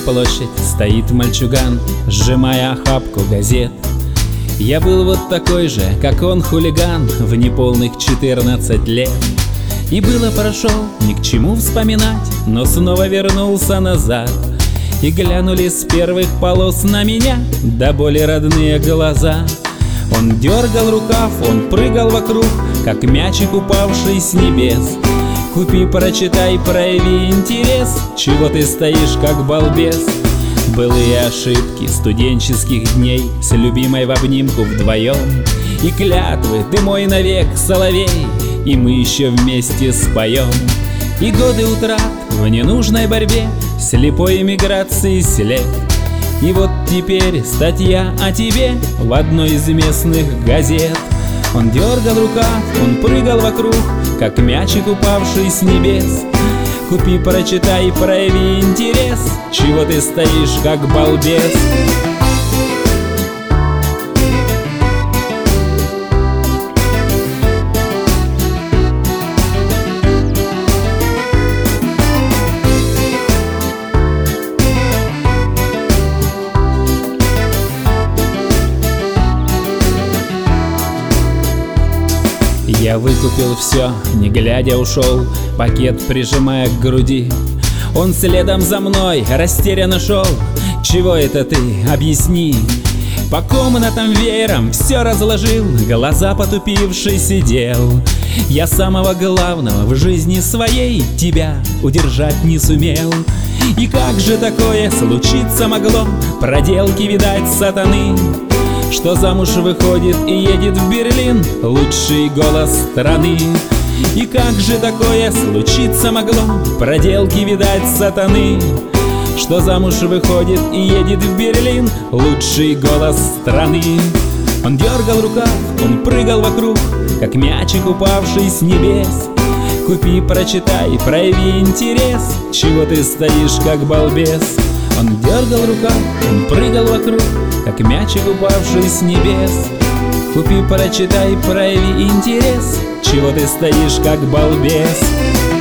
площадь стоит мальчуган, сжимая охапку газет. Я был вот такой же, как он, хулиган, в неполных 14 лет. И было прошел, ни к чему вспоминать, но снова вернулся назад. И глянули с первых полос на меня до боли родные глаза. Он дергал рукав, он прыгал вокруг, как мячик, упавший с небес. Купи, прочитай, прояви интерес, чего ты стоишь, как балбес? Былые ошибки студенческих дней, с любимой в обнимку вдвоем. И клятвы, ты мой навек, соловей, и мы еще вместе споем. И годы утрат в ненужной борьбе, слепой эмиграции след. И вот теперь статья о тебе в одной из местных газет. Он дергал рукав, он прыгал вокруг, как мячик, упавший с небес. Купи, прочитай, прояви интерес, чего ты стоишь, как балбес? Я выкупил все, не глядя ушел, пакет прижимая к груди. Он следом за мной растерянно шел. Чего это ты? Объясни. По комнатам веером все разложил, глаза потупивший сидел. Я самого главного в жизни своей тебя удержать не сумел. И как же такое случиться могло? Проделки, видать, сатаны. Что замуж выходит и едет в Берлин лучший голос страны. И как же такое случиться могло? Проделки, видать, сатаны. Что замуж выходит и едет в Берлин лучший голос страны. Он дергал рукав, он прыгал вокруг, как мячик, упавший с небес. Купи, прочитай, прояви интерес, чего ты стоишь, как балбес? Он дергал рукав, он прыгал вокруг, как мячик, упавший с небес. Купи, прочитай, прояви интерес, чего ты стоишь, как балбес?